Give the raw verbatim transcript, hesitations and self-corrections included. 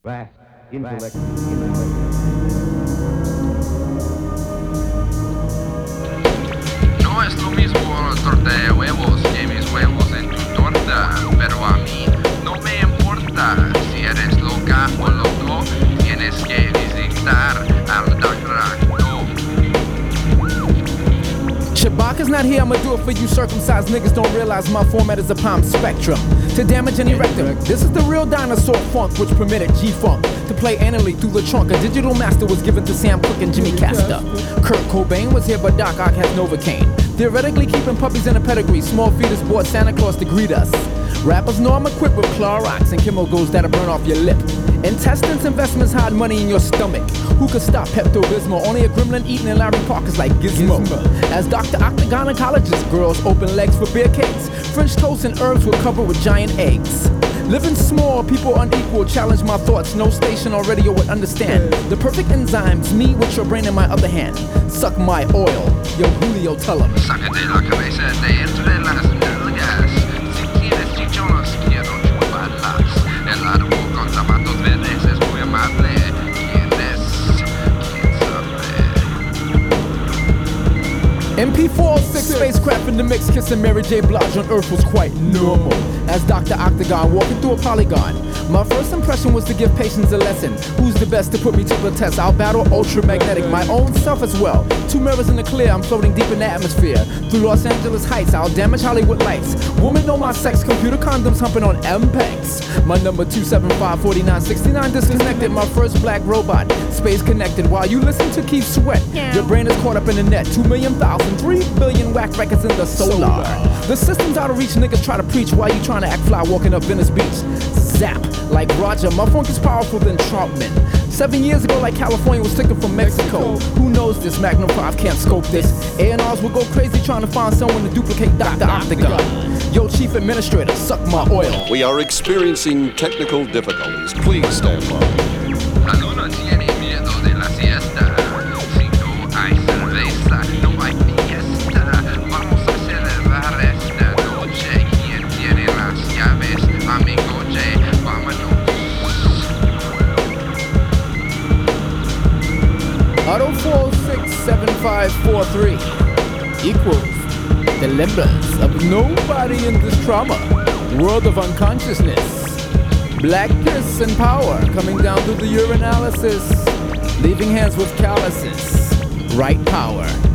vast intellect. intellect. No es lo mismo torta de huevos que mis huevos en tu torta, pero a mí no me importa si eres loca o loco, tienes que visitar al doctor. Shabaka's not here, I'ma do it for you circumcised niggas don't realize my format is a palm spectrum to damage any rectum. This is the real dinosaur funk which permitted G-Funk to play anally through the trunk. A digital master was given to Sam Cooke and Jimmy Castor. Kurt Cobain was here but Doc Ock has Novocaine. Theoretically keeping puppies in a pedigree, small fetus bought Santa Claus to greet us. Rappers know I'm equipped with Clorox and chemicals that'll burn off your lip. Intestines investments hide money in your stomach. Who could stop Pepto-Bismol? Only a gremlin eating in Larry Parker's like Gizmo. As Doctor Ock the gynecologist, girls open legs for beer cakes. French toast and herbs were covered with giant eggs. Living small, people unequal, challenge my thoughts. No station or radio would understand. The perfect enzymes, me with your brain in my other hand. Suck my oil, yo Julio, tell him. Sácate la cabeza de entre las nalgas. Si quieres chichones, quiero chuparlas. El árbol con zapatos verdes es muy amable. ¿Quién es? ¿Quién sabe? M P four oh six spacecraft in the mix, kissing Mary J. Blige on Earth was quite normal. As Doctor Octagon walking through a polygon, my first impression was to give patients a lesson. Who's the best to put me to the test? I'll battle ultramagnetic, my own self as well. Two mirrors in the clear, I'm floating deep in the atmosphere. Through Los Angeles Heights, I'll damage Hollywood lights. Woman know my sex, computer condoms humping on M PEGs. My number two seven five four nine six nine disconnected, my first black robot, space connected. While you listen to Keith Sweat, your brain is caught up in the net. Two million thousand, three billion whack records in the solar. The system's out of reach, niggas try to preach while you trying to act fly walking up Venice Beach. Zap, like Roger, my funk is powerful than Troutman. Seven years ago, like California was taken from Mexico. Who knows this? Magnum five can't scope this. A and R's will go crazy trying to find someone to duplicate Doctor Octagon. Yo, chief administrator, suck my oil. We are experiencing technical difficulties. Please stand by. Cuando no tiene miedo de la siesta, si no hay cerveza, no hay fiesta. Vamos a celebrar esta noche. ¿Quién tiene las llaves? Amigo J, vámonos. Auto four oh six seven five four three equals the members of nobody in this trauma. World of unconsciousness. Black piss and power coming down through the urinalysis. Leaving hands with calluses. Right power.